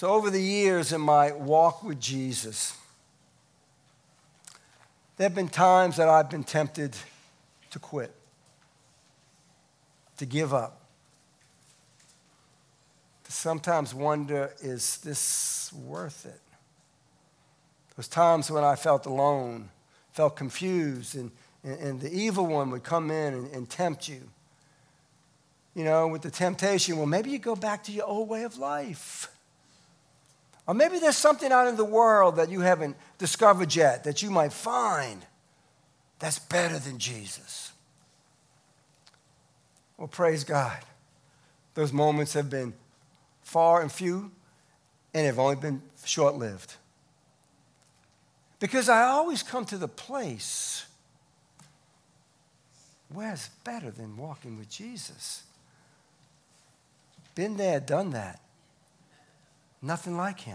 So over the years in my walk with Jesus, there have been times that I've been tempted to quit, to give up, to sometimes wonder, is this worth it? Those times when I felt alone, felt confused, and the evil one would come in and tempt you. You know, with the temptation, well, maybe you go back to your old way of life. Or maybe there's something out in the world that you haven't discovered yet that you might find that's better than Jesus. Well, praise God. Those moments have been far and few, and have only been short-lived. Because I always come to the place where it's better than walking with Jesus. Been there, done that. Nothing like him.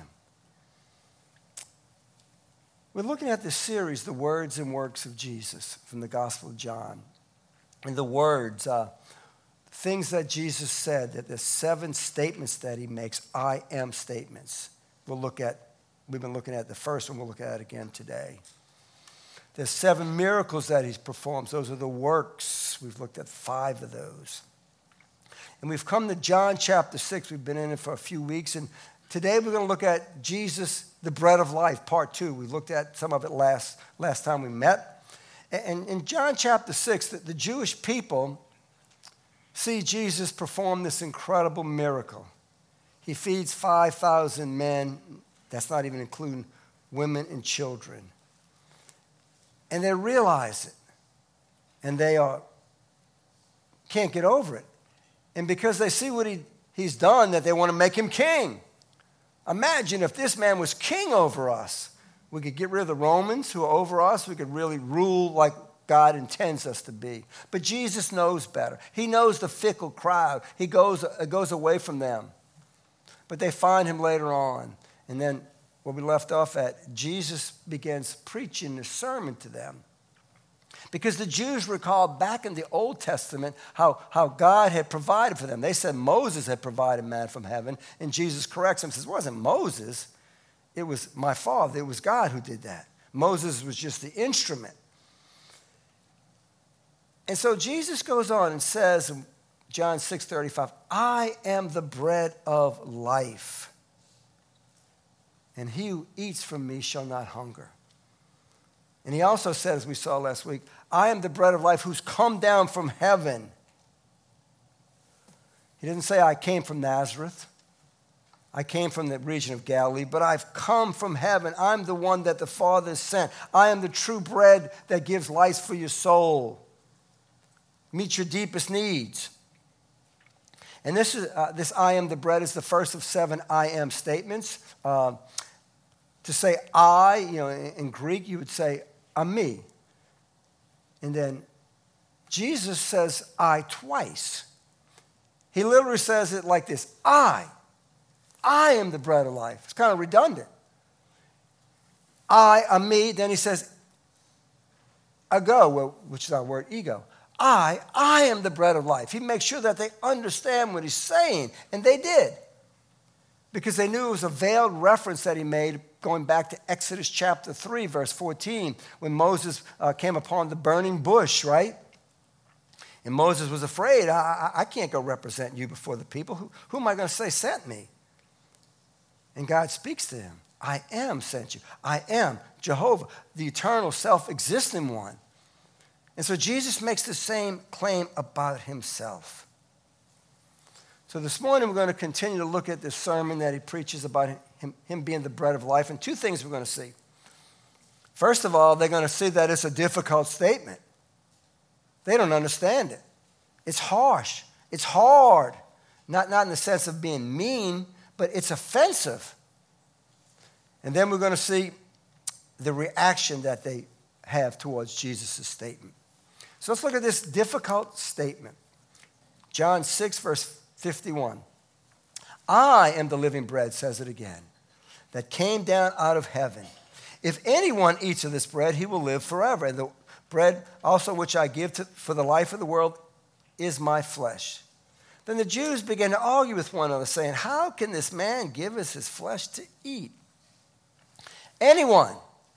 We're looking at this series, The Words and Works of Jesus, from the Gospel of John. And the words, things that Jesus said, that there's 7 statements that he makes, I am statements. We've been looking at the first one, we'll look at it again today. There's 7 miracles that he's performed. Those are the works. We've looked at 5 of those. And we've come to John chapter 6. We've been in it for a few weeks. And today we're going to look at Jesus, the bread of life, part 2. We looked at some of it last time we met. And in John chapter 6, the Jewish people see Jesus perform this incredible miracle. He feeds 5,000 men. That's not even including women and children. And they realize it. And they can't get over it. And because they see what he's done, that they want to make him king. Imagine if this man was king over us. We could get rid of the Romans who are over us. We could really rule like God intends us to be. But Jesus knows better. He knows the fickle crowd. He goes away from them. But they find him later on. And then where we left off at, Jesus begins preaching the sermon to them. Because the Jews recalled back in the Old Testament how God had provided for them. They said Moses had provided manna from heaven, and Jesus corrects them and says, it wasn't Moses, it was my Father, it was God who did that. Moses was just the instrument. And so Jesus goes on and says in John 6:35, I am the bread of life, and he who eats from me shall not hunger. And he also said, as we saw last week, I am the bread of life who's come down from heaven. He didn't say I came from Nazareth. I came from the region of Galilee, but I've come from heaven. I'm the one that the Father sent. I am the true bread that gives life for your soul. Meet your deepest needs. And this I am the bread is the first of 7 I am statements. To say I, in Greek, you would say ami. And then Jesus says I twice. He literally says it like this, I am the bread of life. It's kind of redundant. I, ami, then he says ego, which is our word ego. I am the bread of life. He makes sure that they understand what he's saying, and they did. Because they knew it was a veiled reference that he made going back to Exodus chapter 3, verse 14, when Moses came upon the burning bush, right? And Moses was afraid, I can't go represent you before the people. Who am I going to say sent me? And God speaks to him. I am sent you. I am Jehovah, the eternal self-existing one. And so Jesus makes the same claim about himself. So this morning we're going to continue to look at this sermon that he preaches about him being the bread of life. And 2 things we're going to see. First of all, they're going to see that it's a difficult statement. They don't understand it. It's harsh. It's hard. Not in the sense of being mean, but it's offensive. And then we're going to see the reaction that they have towards Jesus' statement. So let's look at this difficult statement. John 6, verse 51. I am the living bread, says it again, that came down out of heaven. If anyone eats of this bread, he will live forever. And the bread also which I give for the life of the world is my flesh. Then the Jews began to argue with one another, saying, how can this man give us his flesh to eat? Anyone,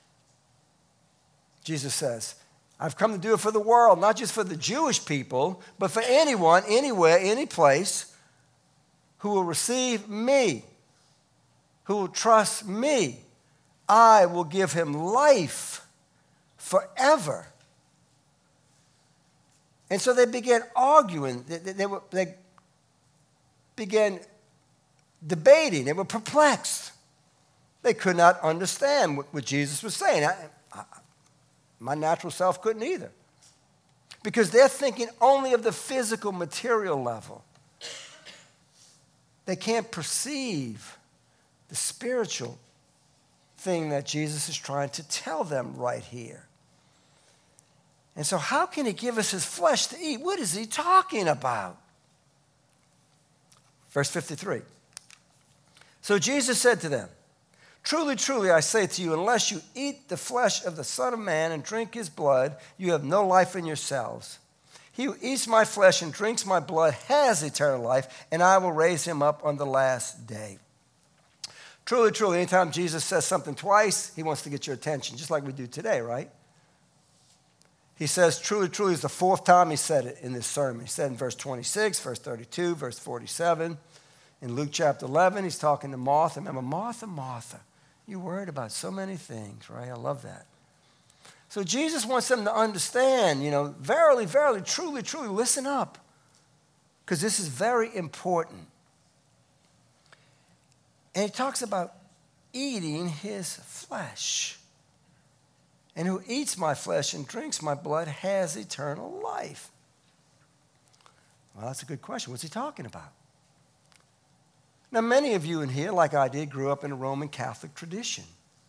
Jesus says, I've come to do it for the world, not just for the Jewish people, but for anyone, anywhere, any place, who will receive me, who will trust me. I will give him life forever. And so they began arguing. They began debating. They were perplexed. They could not understand what Jesus was saying. My natural self couldn't either. Because they're thinking only of the physical, material level. They can't perceive the spiritual thing that Jesus is trying to tell them right here. And so how can he give us his flesh to eat? What is he talking about? Verse 53. So Jesus said to them, truly, truly, I say to you, unless you eat the flesh of the Son of Man and drink his blood, you have no life in yourselves. He who eats my flesh and drinks my blood has eternal life, and I will raise him up on the last day. Truly, truly, anytime Jesus says something twice, he wants to get your attention, just like we do today, right? He says, truly, truly, is the fourth time he said it in this sermon. He said in verse 26, verse 32, verse 47. In Luke chapter 11, he's talking to Martha. Remember, Martha, Martha, you're worried about so many things, right? I love that. So Jesus wants them to understand, verily, verily, truly, truly, listen up. Because this is very important. And he talks about eating his flesh. And who eats my flesh and drinks my blood has eternal life. Well, that's a good question. What's he talking about? Now, many of you in here, like I did, grew up in a Roman Catholic tradition.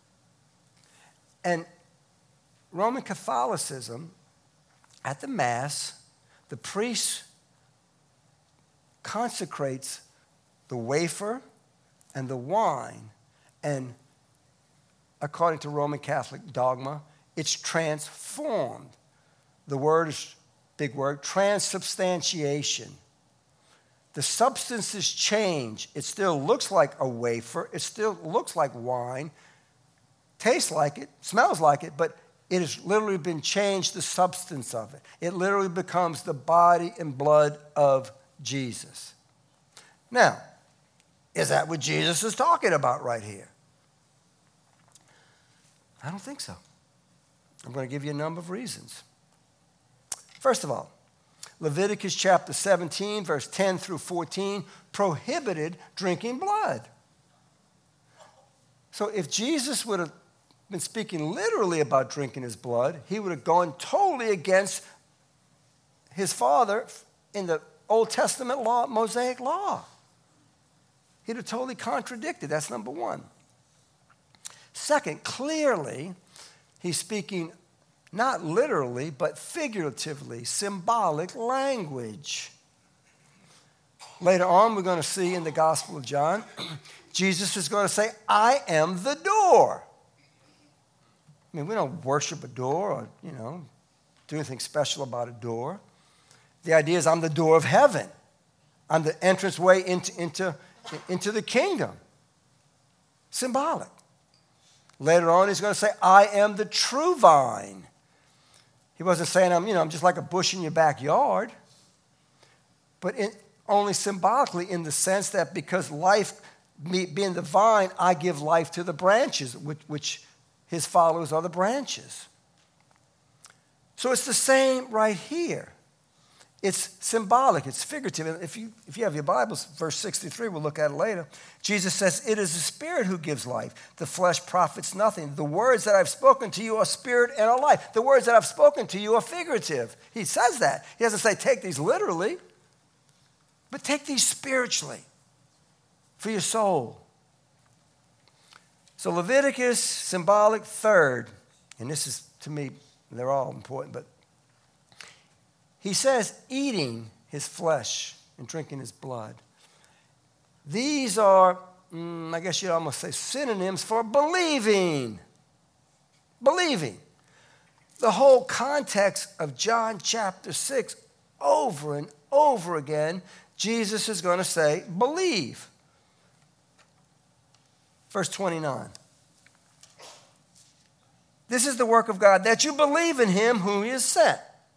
And Roman Catholicism, at the Mass, the priest consecrates the wafer and the wine, and according to Roman Catholic dogma, it's transformed. The word is, big word, transubstantiation. The substances change. It still looks like a wafer. It still looks like wine, tastes like it, smells like it, but it has literally been changed, the substance of it. It literally becomes the body and blood of Jesus. Now, is that what Jesus is talking about right here? I don't think so. I'm going to give you a number of reasons. First of all, Leviticus chapter 17, verse 10 through 14, prohibited drinking blood. So if Jesus would have been speaking literally about drinking his blood, he would have gone totally against his father in the Old Testament law, Mosaic law. He'd have totally contradicted. That's number one. Second, clearly, he's speaking not literally, but figuratively, symbolic language. Later on, we're going to see in the Gospel of John, Jesus is going to say, I am the door. I mean, we don't worship a door or, do anything special about a door. The idea is I'm the door of heaven. I'm the entranceway into the kingdom. Symbolic. Later on, he's going to say, I am the true vine. He wasn't saying, I'm just like a bush in your backyard. But only symbolically in the sense that because life, me being the vine, I give life to the branches, which his followers are the branches. So it's the same right here. It's symbolic, it's figurative. And if you have your Bibles, verse 63, we'll look at it later. Jesus says, it is the Spirit who gives life. The flesh profits nothing. The words that I've spoken to you are spirit and are life. The words that I've spoken to you are figurative. He says that. He doesn't say take these literally, but take these spiritually for your soul. So Leviticus, symbolic. Third, and this is, to me, they're all important, but he says eating his flesh and drinking his blood. These are, I guess you'd almost say, synonyms for believing. Believing. The whole context of John chapter 6, over and over again, Jesus is going to say, believe. Verse 29. This is the work of God, that you believe in him whom he has sent.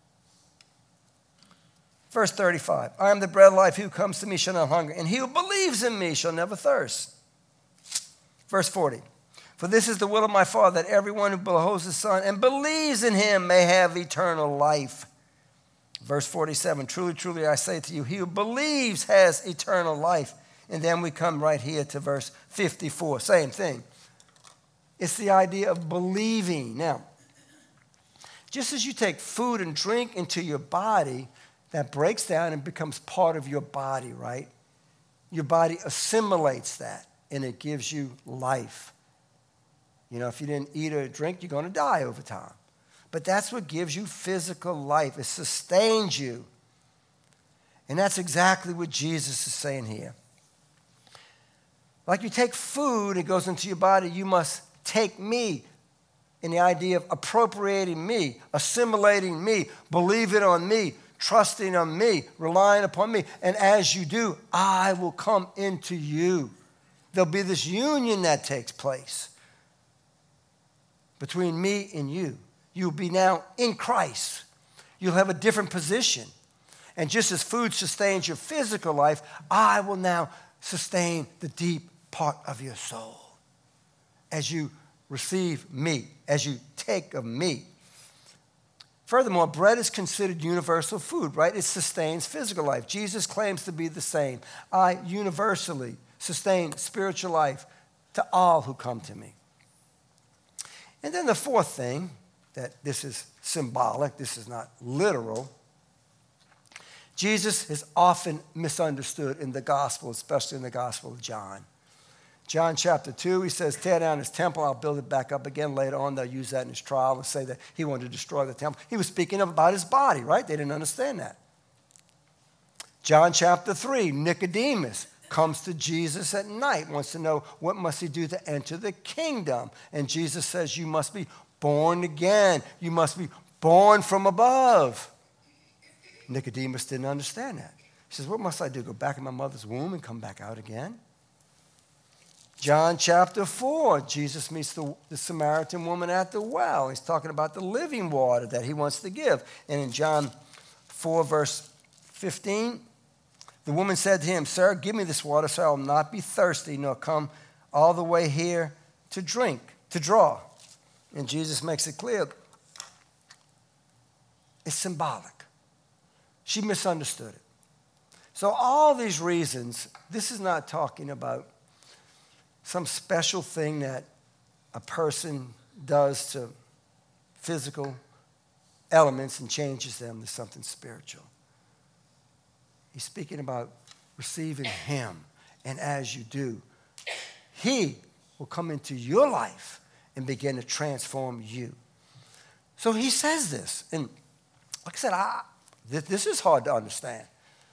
Verse 35. I am the bread of life. He who comes to me shall not hunger, and he who believes in me shall never thirst. Verse 40. For this is the will of my Father, that everyone who beholds the Son and believes in him may have eternal life. Verse 47. Truly, truly, I say to you, he who believes has eternal life. And then we come right here to verse 54. Same thing. It's the idea of believing. Now, just as you take food and drink into your body, that breaks down and becomes part of your body, right? Your body assimilates that, and it gives you life. You know, if you didn't eat or drink, you're going to die over time. But that's what gives you physical life. It sustains you. And that's exactly what Jesus is saying here. Like you take food, it goes into your body, you must take me, in the idea of appropriating me, assimilating me, believing on me, trusting on me, relying upon me. And as you do, I will come into you. There'll be this union that takes place between me and you. You'll be now in Christ. You'll have a different position. And just as food sustains your physical life, I will now sustain the deep part of your soul as you receive me, as you take of me. Furthermore, bread is considered universal food, right? It sustains physical life. Jesus claims to be the same. I universally sustain spiritual life to all who come to me. And then the fourth thing, that this is symbolic, this is not literal. Jesus is often misunderstood in the gospel, especially in the Gospel of John. John chapter 2, he says, tear down his temple, I'll build it back up again. Later on, they'll use that in his trial and say that he wanted to destroy the temple. He was speaking about his body, right? They didn't understand that. John chapter 3, Nicodemus comes to Jesus at night, wants to know what must he do to enter the kingdom. And Jesus says, you must be born again. You must be born from above. Nicodemus didn't understand that. He says, what must I do? Go back in my mother's womb and come back out again? John chapter 4, Jesus meets the Samaritan woman at the well. He's talking about the living water that he wants to give. And in John 4, verse 15, the woman said to him, Sir, give me this water so I will not be thirsty, nor come all the way here to drink, to draw. And Jesus makes it clear it's symbolic. She misunderstood it. So all these reasons, this is not talking about some special thing that a person does to physical elements and changes them to something spiritual. He's speaking about receiving him. And as you do, he will come into your life and begin to transform you. So he says this. And like I said, this is hard to understand.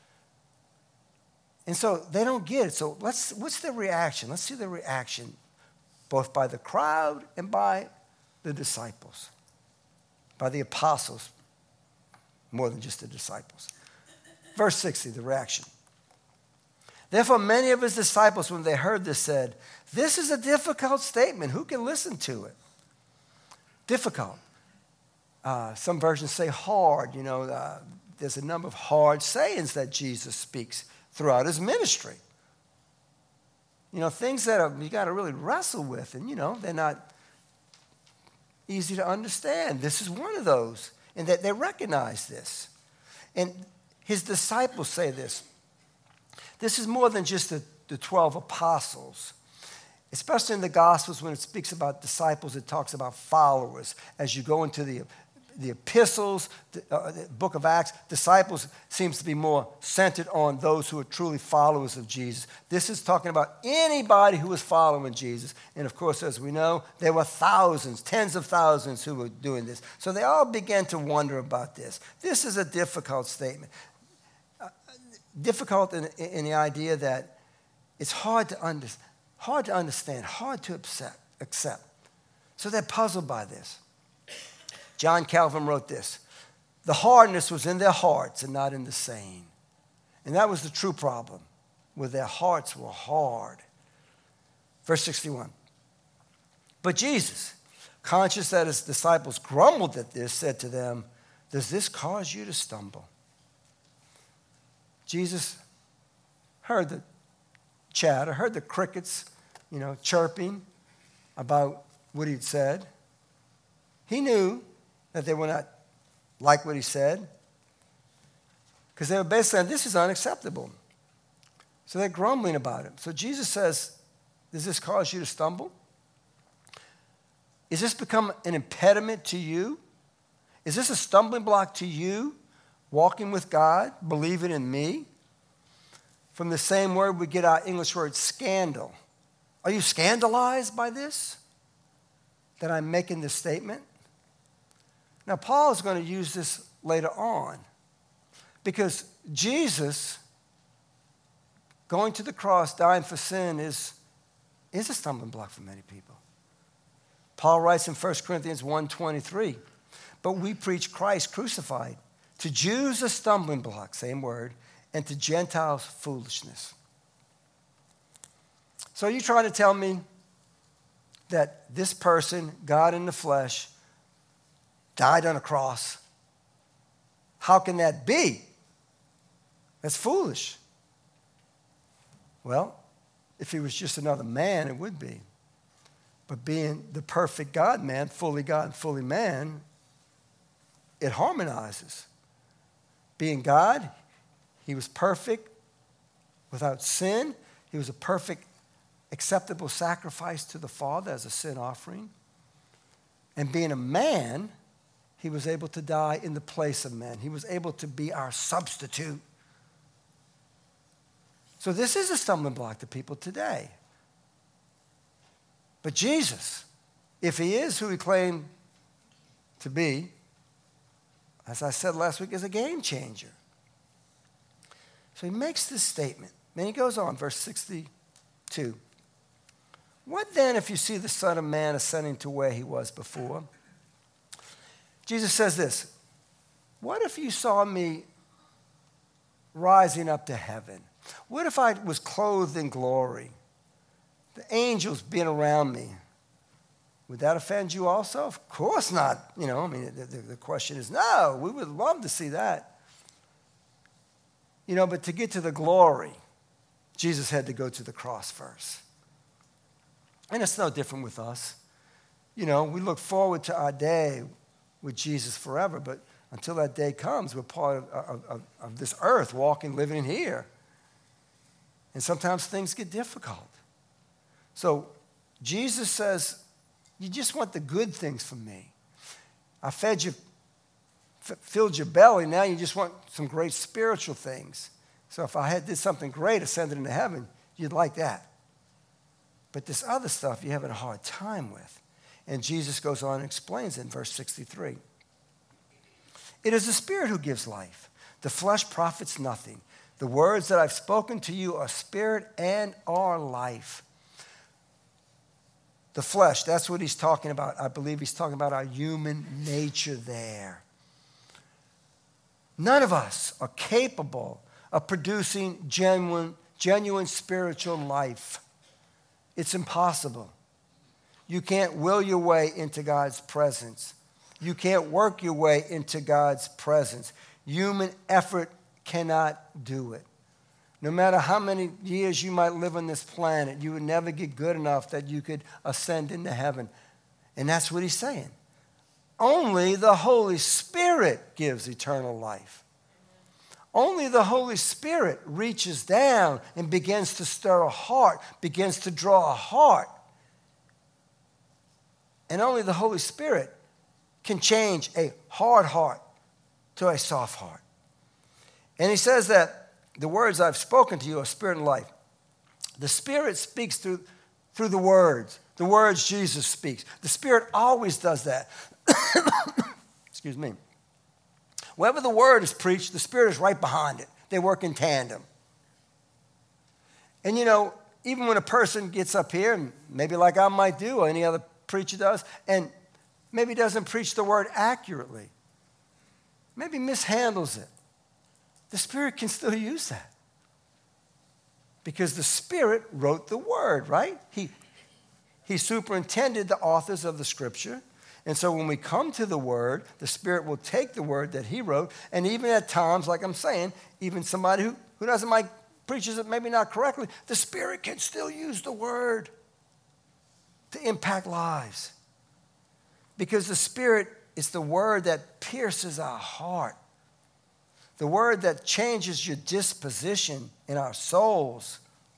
And so they don't get it. So what's the reaction? Let's see the reaction both by the crowd and by the disciples, by the apostles, more than just the disciples. Verse 60, the reaction. Therefore, many of his disciples, when they heard this, said, this is a difficult statement. Who can listen to it? Difficult. Some versions say hard. You know, there's a number of hard sayings that Jesus speaks throughout his ministry. You know, things that you got to really wrestle with, and, you know, they're not easy to understand. This is one of those, and that they recognize this. And his disciples say this. This is more than just the 12 apostles. Especially in the Gospels, when it speaks about disciples, it talks about followers. As you go into the epistles, the book of Acts, disciples seems to be more centered on those who are truly followers of Jesus. This is talking about anybody who was following Jesus. And of course, as we know, there were thousands, tens of thousands who were doing this. So they all began to wonder about this. This is a difficult statement. Difficult in the idea that it's hard to understand, hard to accept. So they're puzzled by this. John Calvin wrote this: the hardness was in their hearts and not in the saying. And that was the true problem, where their hearts were hard. Verse 61. But Jesus, conscious that his disciples grumbled at this, said to them, does this cause you to stumble? Jesus heard the chatter, heard the crickets, chirping about what he'd said. He knew that they were not like what he said, because they were basically saying, this is unacceptable. So they're grumbling about it. So Jesus says, does this cause you to stumble? Is this become an impediment to you? Is this a stumbling block to you, walking with God, believing in me? From the same word we get our English word scandal. Are you scandalized by this? That I'm making this statement? Now, Paul is going to use this later on, because Jesus going to the cross, dying for sin, is a stumbling block for many people. Paul writes in 1 Corinthians 1:23, but we preach Christ crucified, to Jews a stumbling block, same word, and to Gentiles foolishness. So you trying to tell me that this person, God in the flesh, died on a cross? How can that be? That's foolish. Well, if he was just another man, it would be. But being the perfect God-man, fully God and fully man, it harmonizes. Being God, he was perfect, without sin. He was a perfect, acceptable sacrifice to the Father as a sin offering. And being a man, he was able to die in the place of man. He was able to be our substitute. So this is a stumbling block to people today. But Jesus, if he is who he claimed to be, as I said last week, is a game changer. So he makes this statement. Then he goes on, verse 62. What then if you see the Son of Man ascending to where he was before? Jesus says this. What if you saw me rising up to heaven? What if I was clothed in glory? The angels being around me. Would that offend you also? Of course not. The question is no. We would love to see that. But to get to the glory, Jesus had to go to the cross first. And it's no different with us. We look forward to our day with Jesus forever, but until that day comes, we're part of this earth, walking, living here. And sometimes things get difficult. So Jesus says, you just want the good things from me. I fed you, filled your belly, now you just want some great spiritual things. So if I did something great, ascended into heaven, you'd like that. But this other stuff you're having a hard time with. And Jesus goes on and explains it in verse 63. It is the Spirit who gives life. The flesh profits nothing. The words that I've spoken to you are spirit and are life. The flesh, that's what he's talking about. I believe he's talking about our human nature there. None of us are capable of producing genuine spiritual life. It's impossible. You can't will your way into God's presence. You can't work your way into God's presence. Human effort cannot do it. No matter how many years you might live on this planet, you would never get good enough that you could ascend into heaven. And that's what he's saying. Only the Holy Spirit gives eternal life. Only the Holy Spirit reaches down and begins to stir a heart, begins to draw a heart. And only the Holy Spirit can change a hard heart to a soft heart. And he says that the words I've spoken to you are spirit and life. The Spirit speaks through the words Jesus speaks. The Spirit always does that. Excuse me. Wherever the word is preached, the Spirit is right behind it. They work in tandem. And even when a person gets up here, and maybe like I might do, or any other preacher does, and maybe doesn't preach the word accurately, maybe mishandles it, the Spirit can still use that. Because the Spirit wrote the Word, right? He superintended the authors of the Scripture. And so when we come to the Word, the Spirit will take the Word that He wrote, and even at times, like I'm saying, even somebody who doesn't like preaches it maybe not correctly, the Spirit can still use the Word to impact lives. Because the Spirit is the Word that pierces our heart. The Word that changes your disposition in our souls.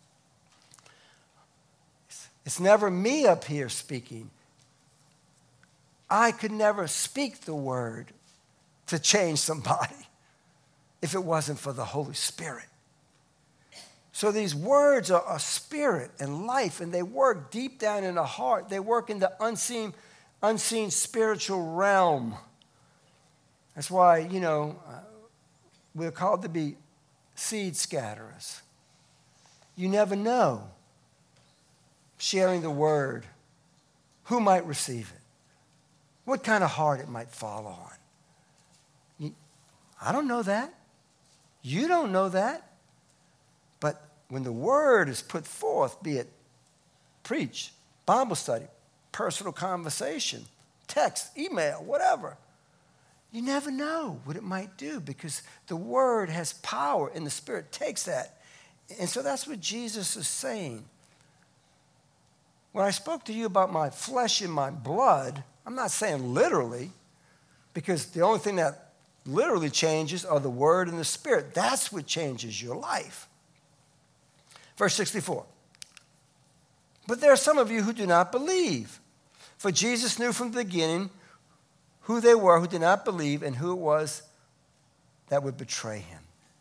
It's never me up here speaking. I could never speak the Word to change somebody if it wasn't for the Holy Spirit. So these words are a spirit and life, and they work deep down in the heart. They work in the unseen spiritual realm. That's why, we're called to be seed scatterers. You never know, sharing the word, who might receive it, what kind of heart it might fall on. I don't know that. You don't know that. But when the word is put forth, be it preach, Bible study, personal conversation, text, email, whatever, you never know what it might do, because the word has power and the Spirit takes that. And so that's what Jesus is saying. When I spoke to you about my flesh and my blood, I'm not saying literally, because the only thing that literally changes are the Word and the Spirit. That's what changes your life. Verse 64. But there are some of you who do not believe. For Jesus knew from the beginning who they were who did not believe and who it was that would betray him.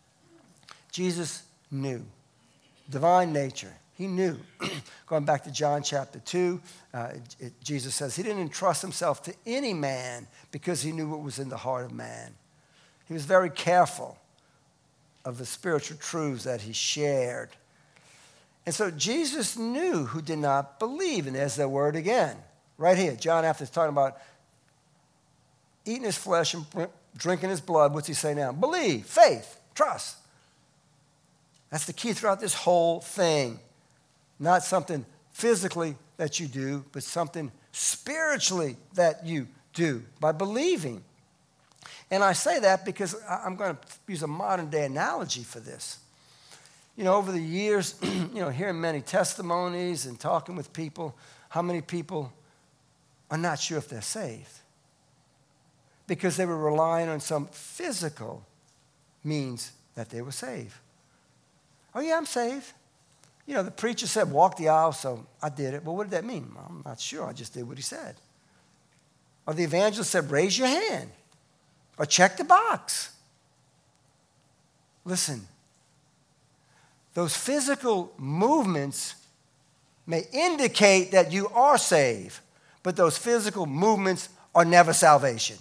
Jesus knew. Divine nature. He knew. Going back to John chapter 2, Jesus says he didn't entrust himself to any man because he knew what was in the heart of man. He was very careful of the spiritual truths that he shared. And so Jesus knew who did not believe. And there's that word again. Right here. John, after talking about eating his flesh and drinking his blood, what's he say now? Believe, faith, trust. That's the key throughout this whole thing. Not something physically that you do, but something spiritually that you do by believing. And I say that because I'm going to use a modern day analogy for this. Over the years, hearing many testimonies and talking with people, how many people are not sure if they're saved? Because they were relying on some physical means that they were saved. Oh yeah, I'm saved. The preacher said, walk the aisle, so I did it. Well, what did that mean? Well, I'm not sure. I just did what he said. Or the evangelist said, raise your hand. Or check the box. Listen, those physical movements may indicate that you are saved, but those physical movements are never salvation.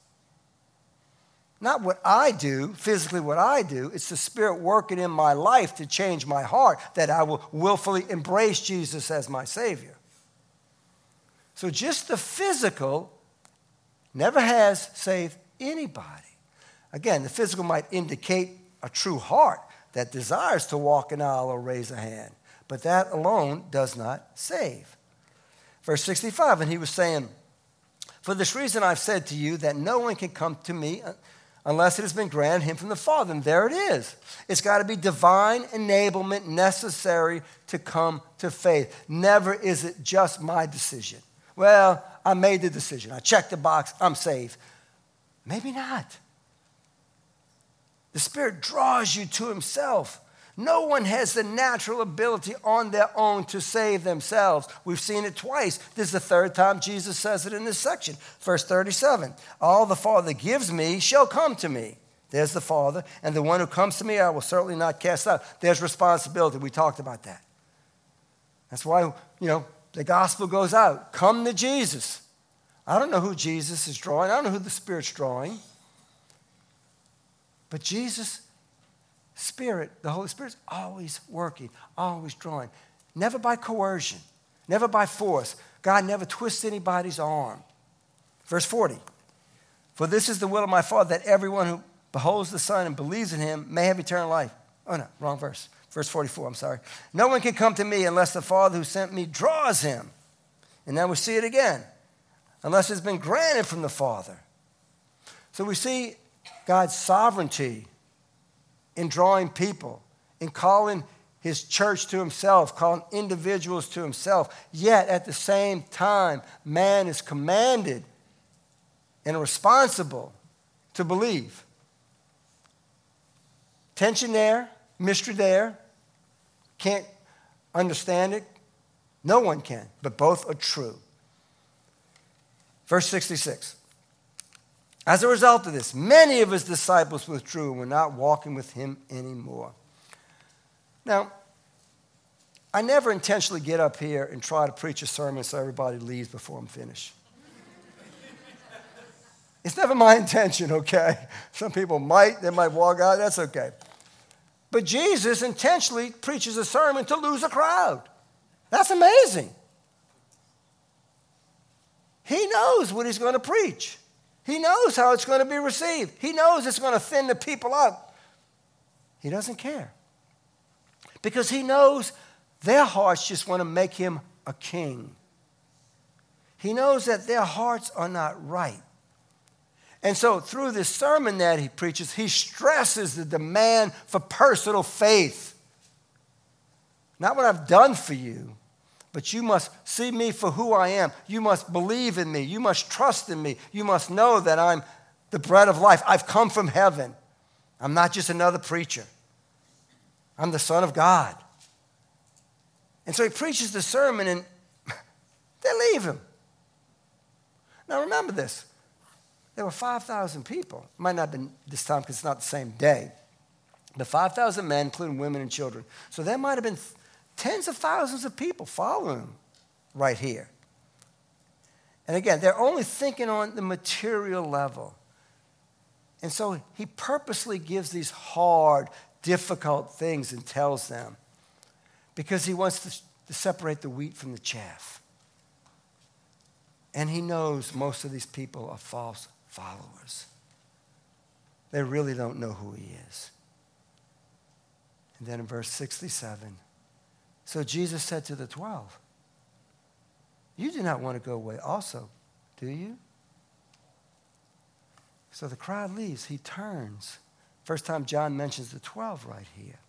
Not what I do, physically what I do, it's the Spirit working in my life to change my heart, that I will willfully embrace Jesus as my Savior. So just the physical never has saved anybody. Again, the physical might indicate a true heart that desires to walk an aisle or raise a hand, but that alone does not save. Verse 65, and he was saying, for this reason I've said to you that no one can come to me unless it has been granted him from the Father. And there it is. It's got to be divine enablement necessary to come to faith. Never is it just my decision. Well, I made the decision. I checked the box. I'm saved. Maybe not. The Spirit draws you to himself. No one has the natural ability on their own to save themselves. We've seen it twice. This is the third time Jesus says it in this section. Verse 37, all the Father gives me shall come to me. There's the Father. And the one who comes to me I will certainly not cast out. There's responsibility. We talked about that. That's why, the gospel goes out. Come to Jesus. I don't know who Jesus is drawing. I don't know who the Spirit's drawing. But Jesus' Spirit, the Holy Spirit's always working, always drawing. Never by coercion, never by force. God never twists anybody's arm. Verse 40, for this is the will of my Father, that everyone who beholds the Son and believes in him may have eternal life. Oh no, wrong verse. Verse 44, I'm sorry. No one can come to me unless the Father who sent me draws him. And now we see it again. Unless it's been granted from the Father. So we see God's sovereignty in drawing people, in calling his church to himself, calling individuals to himself. Yet at the same time, man is commanded and responsible to believe. Tension there, mystery there. Can't understand it. No one can, but both are true. Verse 66. As a result of this, many of his disciples withdrew and were not walking with him anymore. Now, I never intentionally get up here and try to preach a sermon so everybody leaves before I'm finished. It's never my intention, okay? Some people they might walk out, that's okay. But Jesus intentionally preaches a sermon to lose a crowd. That's amazing. He knows what he's going to preach. He knows how it's going to be received. He knows it's going to thin the people up. He doesn't care. Because he knows their hearts just want to make him a king. He knows that their hearts are not right. And so through this sermon that he preaches, he stresses the demand for personal faith. Not what I've done for you, but you must see me for who I am. You must believe in me. You must trust in me. You must know that I'm the bread of life. I've come from heaven. I'm not just another preacher. I'm the Son of God. And so he preaches the sermon and they leave him. Now remember this. There were 5,000 people. It might not have been this time because it's not the same day. But 5,000 men, including women and children. So there might have been tens of thousands of people following him right here. And again, they're only thinking on the material level. And so he purposely gives these hard, difficult things and tells them because he wants to separate the wheat from the chaff. And he knows most of these people are false followers. They really don't know who he is. And then in verse 67, so Jesus said to the 12, you do not want to go away also, do you? So the crowd leaves. He turns. First time John mentions the 12 right here.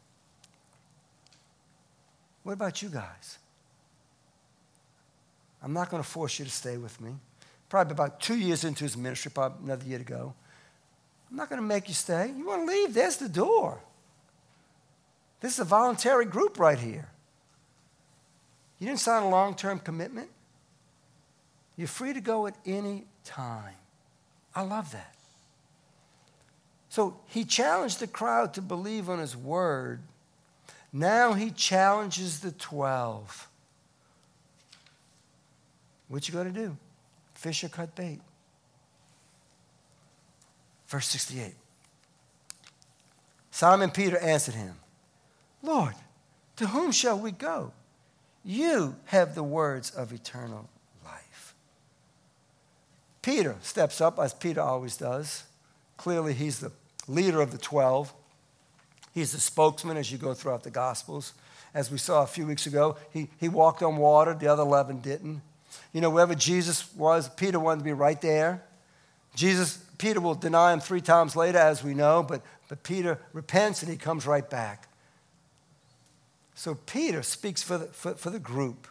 What about you guys? I'm not going to force you to stay with me. Probably about 2 years into his ministry, probably another year to go. I'm not going to make you stay. You want to leave? There's the door. This is a voluntary group right here. You didn't sign a long-term commitment. You're free to go at any time. I love that. So he challenged the crowd to believe on his word. Now he challenges the 12. What you going to do? Fish or cut bait? Verse 68. Simon Peter answered him, Lord, to whom shall we go? You have the words of eternal life. Peter steps up, as Peter always does. Clearly, he's the leader of the 12. He's the spokesman as you go throughout the Gospels. As we saw a few weeks ago, he walked on water. The other 11 didn't. You know, wherever Jesus was, Peter wanted to be right there. Peter will deny him 3 times later, as we know, but Peter repents and he comes right back. So Peter speaks for the group.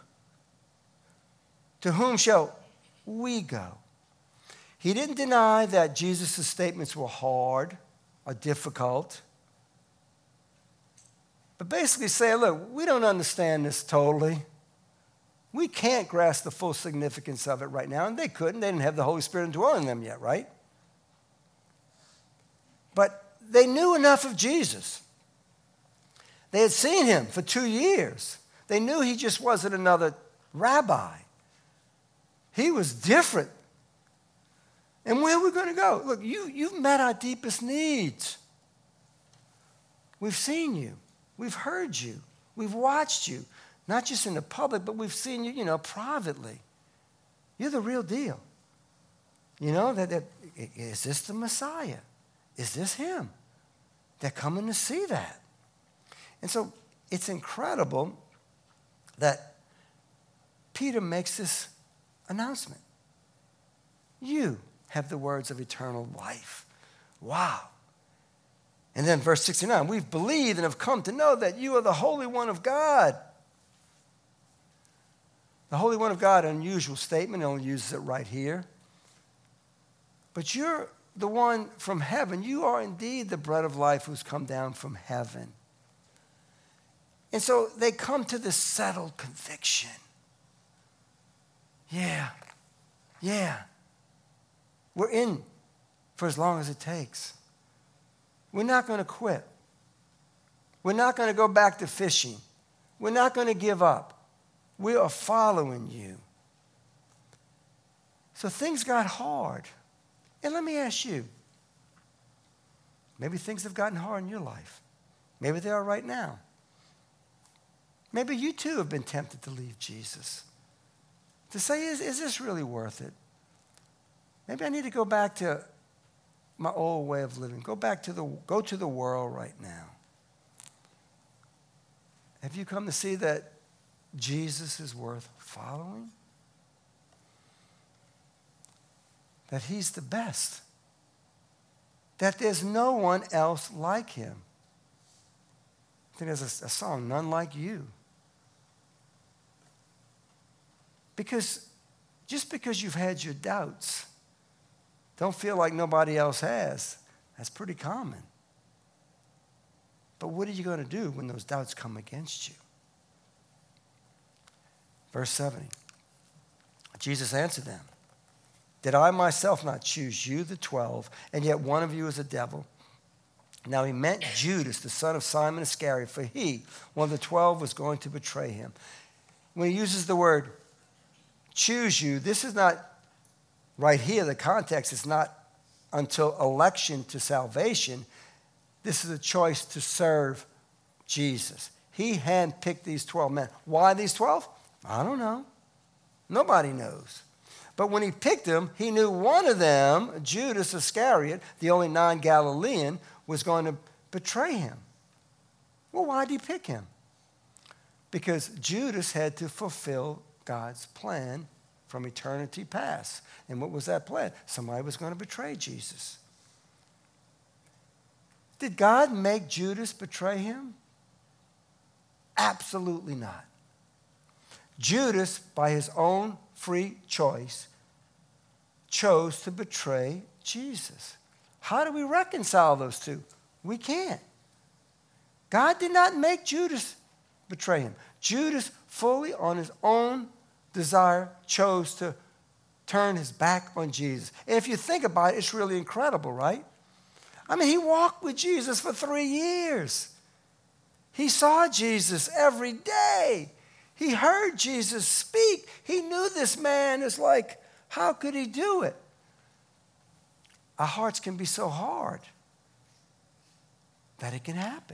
To whom shall we go? He didn't deny that Jesus' statements were hard or difficult. But basically saying, look, we don't understand this totally. We can't grasp the full significance of it right now. And they couldn't. They didn't have the Holy Spirit indwelling them yet, right? But they knew enough of Jesus. They had seen him for 2 years. They knew he just wasn't another rabbi. He was different. And where are we going to go? Look, you've met our deepest needs. We've seen you. We've heard you. We've watched you. Not just in the public, but we've seen you, privately. You're the real deal. Is this the Messiah? Is this him? They're coming to see that. And so it's incredible that Peter makes this announcement. You have the words of eternal life. Wow. And then verse 69, we've believed and have come to know that you are the Holy One of God. The Holy One of God, an unusual statement, he only uses it right here. But you're the one from heaven. You are indeed the bread of life who's come down from heaven. And so they come to this settled conviction. Yeah. We're in for as long as it takes. We're not going to quit. We're not going to go back to fishing. We're not going to give up. We are following you. So things got hard. And let me ask you, maybe things have gotten hard in your life. Maybe they are right now. Maybe you too have been tempted to leave Jesus. To say, is this really worth it? Maybe I need to go back to my old way of living. Go to the world right now. Have you come to see that Jesus is worth following? That he's the best. That there's no one else like him. I think there's a song, None Like You. Because just because you've had your doubts, don't feel like nobody else has. That's pretty common. But what are you going to do when those doubts come against you? Verse 70. Jesus answered them, did I myself not choose you, the 12, and yet one of you is a devil? Now he meant Judas, the son of Simon Iscariot, for he, one of the 12, was going to betray him. When he uses the word choose you, this is not right here. The context is not until election to salvation. This is a choice to serve Jesus. He handpicked these 12 men. Why these 12? I don't know. Nobody knows. But when he picked them, he knew one of them, Judas Iscariot, the only non-Galilean, was going to betray him. Well, why did he pick him? Because Judas had to fulfill God's plan from eternity past. And what was that plan? Somebody was going to betray Jesus. Did God make Judas betray him? Absolutely not. Judas, by his own free choice, chose to betray Jesus. How do we reconcile those two? We can't. God did not make Judas betray him. Judas, fully on his own desire, chose to turn his back on Jesus. And if you think about it, it's really incredible, right? I mean, he walked with Jesus for 3 years. He saw Jesus every day. He heard Jesus speak. He knew this man is like, how could he do it? Our hearts can be so hard that it can happen.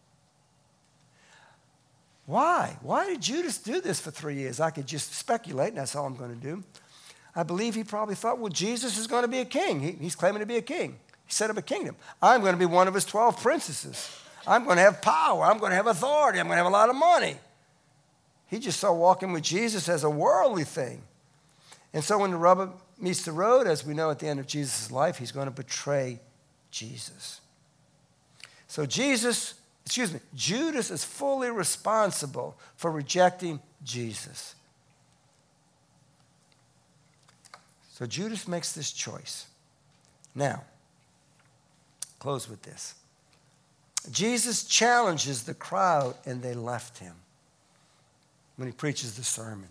Why? Why did Judas do this for 3 years? I could just speculate, and that's all I'm going to do. I believe he probably thought, well, Jesus is going to be a king. He's claiming to be a king. He set up a kingdom. I'm going to be one of his 12 princesses. I'm going to have power. I'm going to have authority. I'm going to have a lot of money. He just saw walking with Jesus as a worldly thing. And so when the rubber meets the road, as we know at the end of Jesus' life, he's going to betray Jesus. So Judas is fully responsible for rejecting Jesus. So Judas makes this choice. Now, close with this. Jesus challenges the crowd, and they left him when he preaches the sermon.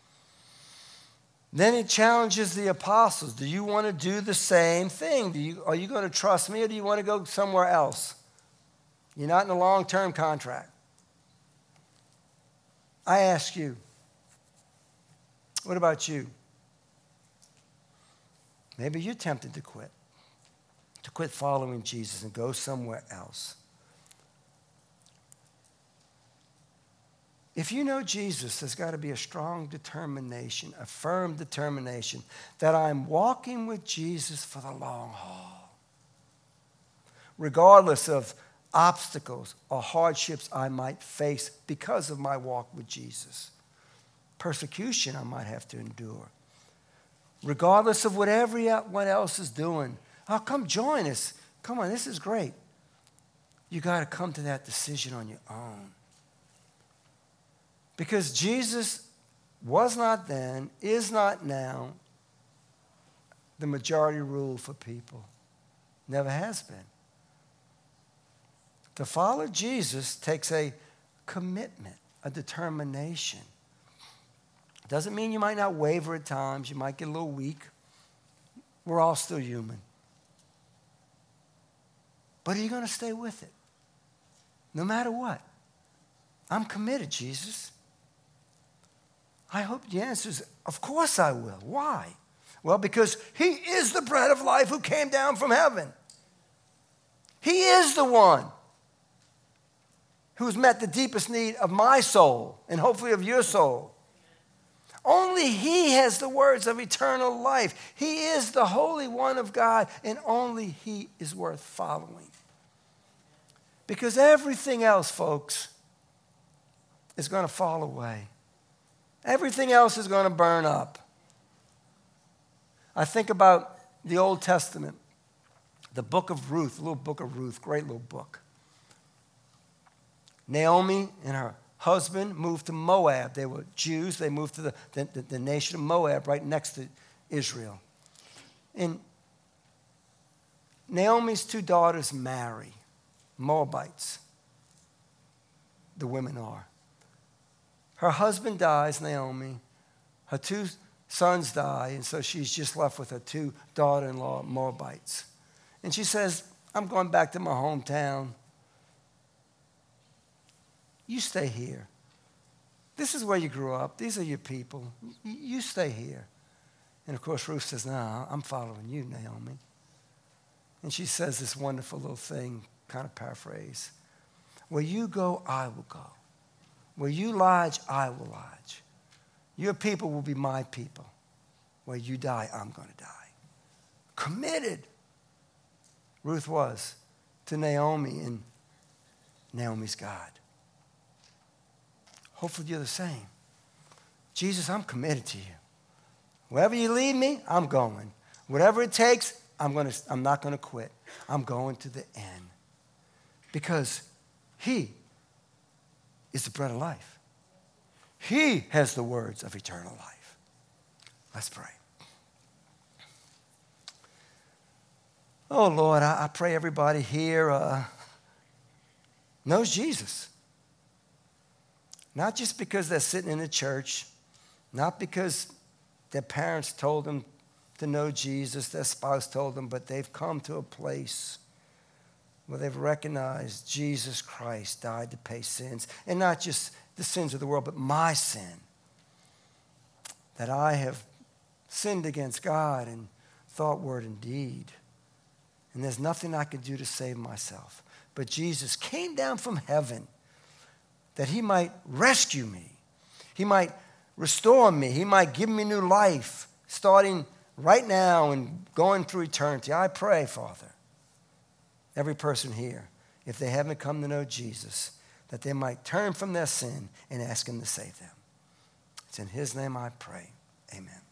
Then he challenges the apostles. Do you want to do the same thing? Are you going to trust me, or do you want to go somewhere else? You're not in a long-term contract. I ask you, what about you? Maybe you're tempted to quit following Jesus and go somewhere else. If you know Jesus, there's got to be a strong determination, a firm determination that I'm walking with Jesus for the long haul. Regardless of obstacles or hardships I might face because of my walk with Jesus. Persecution I might have to endure. Regardless of what everyone else is doing. Oh, come join us. Come on, this is great. You got to come to that decision on your own. Because Jesus was not then, is not now, the majority rule for people. Never has been. To follow Jesus takes a commitment, a determination. Doesn't mean you might not waver at times. You might get a little weak. We're all still human. But are you going to stay with it? No matter what. I'm committed, Jesus. I hope the answer is, of course I will. Why? Well, because he is the bread of life who came down from heaven. He is the one who's met the deepest need of my soul and hopefully of your soul. Only he has the words of eternal life. He is the Holy One of God, and only he is worth following. Because everything else, folks, is going to fall away. Everything else is going to burn up. I think about the Old Testament, the book of Ruth, the little book of Ruth, great little book. Naomi and her husband moved to Moab. They were Jews. They moved to the nation of Moab right next to Israel. And Naomi's two daughters marry Moabites. The women are. Her husband dies, Naomi. Her two sons die, and so she's just left with her two daughter-in-law Moabites. And she says, I'm going back to my hometown. You stay here. This is where you grew up. These are your people. You stay here. And of course, Ruth says, no, I'm following you, Naomi. And she says this wonderful little thing, kind of paraphrase. Where you go, I will go. Where you lodge, I will lodge. Your people will be my people. Where you die, I'm going to die. Committed. Ruth was to Naomi and Naomi's God. Hopefully you're the same. Jesus, I'm committed to you. Wherever you lead me, I'm going. Whatever it takes, I'm not going to quit. I'm going to the end. Because he is the bread of life. He has the words of eternal life. Let's pray. Oh, Lord, I pray everybody here knows Jesus. Not just because they're sitting in the church, not because their parents told them to know Jesus, their spouse told them, but they've come to a place where they've recognized Jesus Christ died to pay sins, and not just the sins of the world, but my sin. That I have sinned against God in thought, word, and deed. And there's nothing I can do to save myself. But Jesus came down from heaven that he might rescue me. He might restore me. He might give me new life, starting right now and going through eternity. I pray, Father, every person here, if they haven't come to know Jesus, that they might turn from their sin and ask him to save them. It's in his name I pray. Amen.